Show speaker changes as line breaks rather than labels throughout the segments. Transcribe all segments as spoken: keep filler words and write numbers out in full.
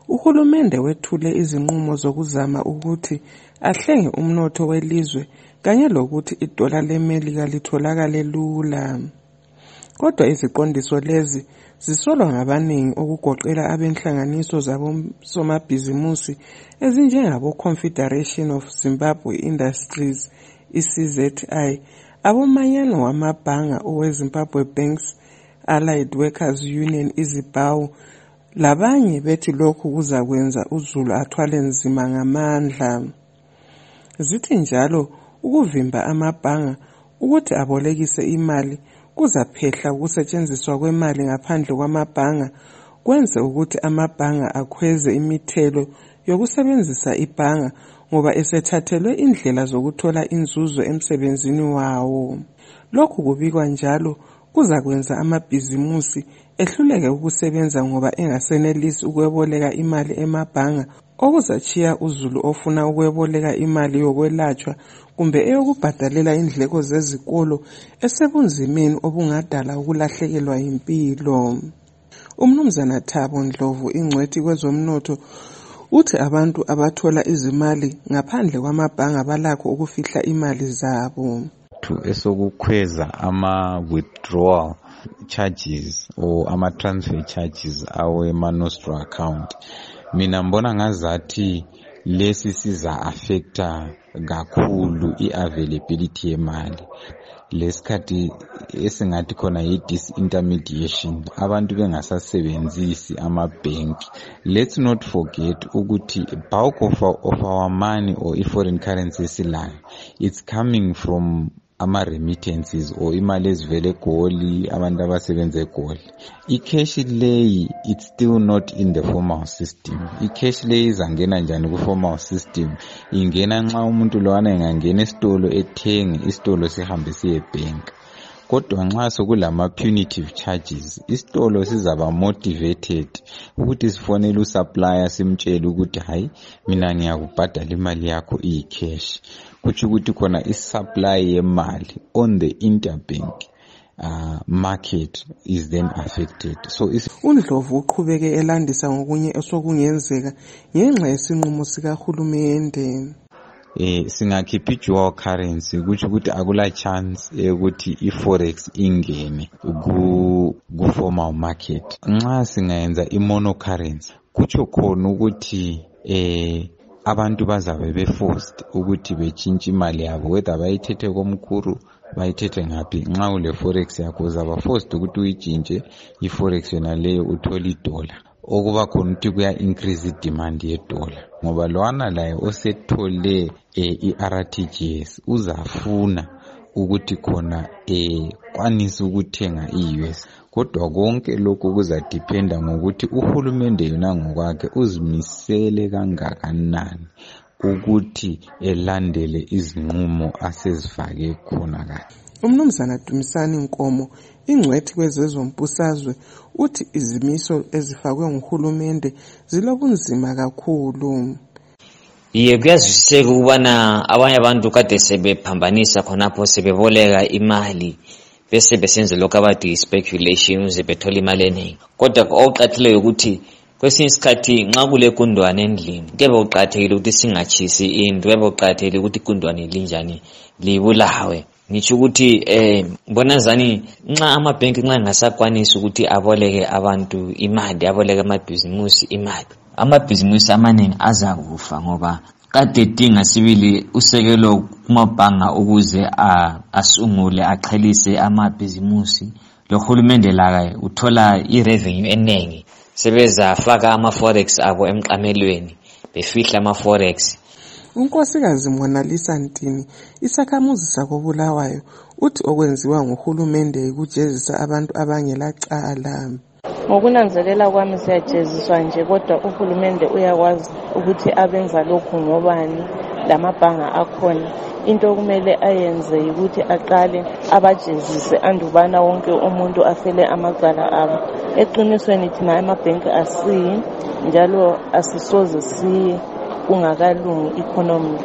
uhulumende wethule izinqumo zokuzama ukuthi ahlenge umnotho welizwe kanye lokuthi idola leMelika litholakale lula. Kodwa iziqondiso lezi zisolwa ngabaningi okugoqela abenhlanganiso zabosomabhizimusi ezinjengabo Confederation of Zimbabwe Industries, I C Z I, abomanyano wamabhanga oweZimbabwe Banks Allied Workers Union iZIBAU, labanye bethi lokhu kuzakwenza uZulu athwale nzima ngamandla. Zithi njalo ukuvimba amabhanga ukuthi abolekise imali kuzaphehla ukusetshenziswa kwemali ngaphandle kwamabhanga, kwenze ukuthi amabhanga akhweze imithelo yokusebenzisa ibhanga ngoba esethathelwe indlela zokuthola inzuzo emsebenzini wawo. Lokhu kubikwa njalo kuzakwenza amabhizimusi ehluleke ukusebenza ngoba engasenelisi ukweboleka imali emabhanga, okuzachiya uZulu ofuna ukweboleka imali yokwelatshwa kumbe eyokubhadalela indleko zezikolo esebunzimeni obungadala ukulahlekelwa impilo. Umnumzana Thabo Ndlovu, ingcwethi kwezomnotho, uthi abantu abathola izimali ngaphandle kwamabhanga balakho ukufihla imali zabo.
Esokukhweza ama-withdrawal charges or ama-transfer charges awe ma-nostro account, mina mbona ngazathi lesi siza affecta kakhulu i-availability yemali. Lesikhathi esingathi khona yi-disintermediation, abantu bengasasebenzisi ama-bank. Let's not forget ukuthi bulk of our, of our money or i-foreign currency esilayo, it's coming from ama-remittances or imali ezivele eGoli, abantu abasebenza eGoli. I-cash leyi, it's still not in the formal system. I-cash leyi izangena njani ku-formal system? Ingena nxa umuntu lowana engangena esitolo ethenge, isitolo sihambe siye bank. Kodwa nxa sokulama punitive charges, isitolo sizaba motivated ukuthi sifonele usupplier simtshele ukuthi hayi mina ngiyakubhadala imali yakho iyi-cash. Kuthi ukuthi khona isupply yemali on the interbank uh, market is then affected. So
uNdlovu uqhubeke elandisa ngokunye osokungenzeka ngenxa yesinqumo sikahulumende.
Eh singakhipha i-dual currency kuthi ukuthi akula chance ukuthi i-forex ingene ku ku formal market. Nxa singayenza i-mono currency kuthi khona ukuthi eh abantu bazabe be-forced ukuthi bechintshe imali yabo, whether bayithethe komkhulu bayithethe ngaphi. Nxa ule forex yakho uzaba forced ukuthi uyitshintshe i-forex yona leyo uthole idola, okuba khona ukuthi kuya increase i-demand yedola ngoba lowana laye osethole eh, i-R T G S uzafuna ukuthi khona eh kwanisa ukuthenga i-U S. Kodwa konke lokho kuzadependa ngokuthi uhulumende yona ngokwakhe uzimisele kangakanani ukuthi elandele izinqumo asezifake khona kahle.
Umnumzana Dumisani Nkomo, ingcwethi kwezezombusazwe, uthi izimiso ezifakwe nguhulumende zilobunzima kakhulu.
Iye kuyazwisiseka ukubana abanye abantu kade sebephambanisa khonapho sebeboleka imali bese besenze lokho abathi speculation uze bethola imali eningi. Kodwa okuqathileyo ukuthi kwesinye isikhathi nxa kule kundwane endlini kube uqathekile ukuthi singachisi indlu, kube uqathekile ukuthi kundwane linjani libulawe. Ngisho ukuthi eh bonazani nxa amabhenki nxa ngasakwanisa ukuthi aboleke abantu imali, aboleke amabhizimusi imali, amabhizimusi amaningi azakufa ngoba kade dinga sibili usekelo kumabhanga ukuze asungule aqhelise amabhizimusi. Lo hulumende la uthola i-revenue enengi sebeza faka ama-forex abo emqamelweni, befihla ama-forex.
Unkosikazi Monalisa Ntini, isakhamuzi sakobulawayo, uthi okwenziwa nguhulumende ukujezisa abantu abangelacala.
Ngokunanzelela kwami siyajeziswa nje, kodwa uhulumende uyakwazi ukuthi abenza lokhu ngobani lamabhanga akhona. Into okumele ayenze ukuthi aqale abajezise andubana wonke umuntu afele amagala abo. Eqinisweni thina amabhenki asiyi njalo asisoze siye kungakalungi economy.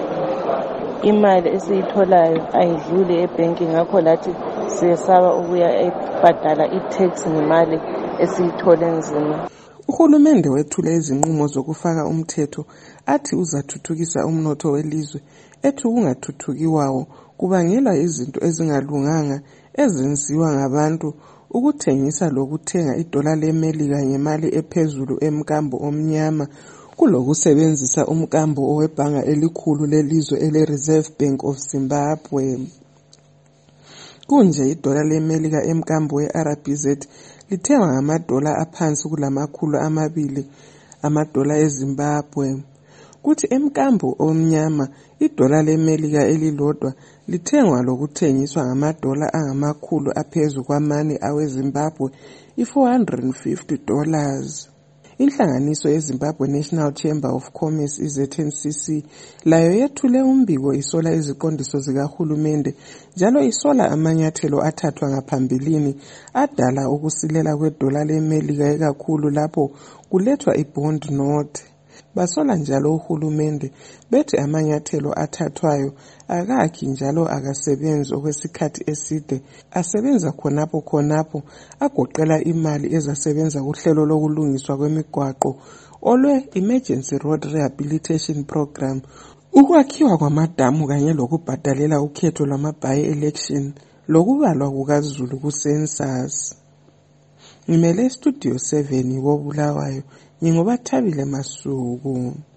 Imali esiyitholayo ayidluli ebhenki, ngakho lathi siyesaba ukuya ebhadala i-tax ngemali esiyithole nzima.
Uhulumende wethule izinqumo zokufaka umthetho athi uzathuthukisa umnotho welizwe, ethi ukungathuthukiwawo kubangela izinto ezingalunganga ezenziwa ngabantu, ukuthengisa lokuthenga idola leMelika ngemali ephezulu emkambo omnyama kulokusebenzisa umkambo owebhanga elikhulu lelizwe ele-Reserve Bank of Zimbabwe. Kunje idola leMelika emkambo we-R B Z lithengwa ngamadola aphansi kulamakhulu amabili amadola eZimbabwe. Kuthi emkambo omnyama idola leMelika elilodwa lithengwa lokuthengiswa ngamadola angamakhulu aphezu kwamane aweZimbabwe i-four hundred fifty dollars. Inhlanganiso yeZimbabwe National Chamber of Commerce i-Z N C C layo yethule umbiko isola iziqondiso zikahulumende njalo isola amanyathelo athathwa ngaphambilini adala ukusilela kwedola leMelika ekakhulu lapho kulethwa i-bond note. Basola njalo uhulumende bethi amanyathelo athathwayo akakhi njalo akasebenzi okwesikhathi eside, asebenza khonapho khonapho agoqela imali ezasebenza kuhlelo lokulungiswa kwemigwaqo olwe-Emergency Road Rehabilitation Program, ukwakhiwa kwamadamu kanye lokubhadalela ukhetho lwama-by-election lokubalwa kukaZulu ku-census. Ngimele Studio seven koBulawayo, nginguBathabile Masuku.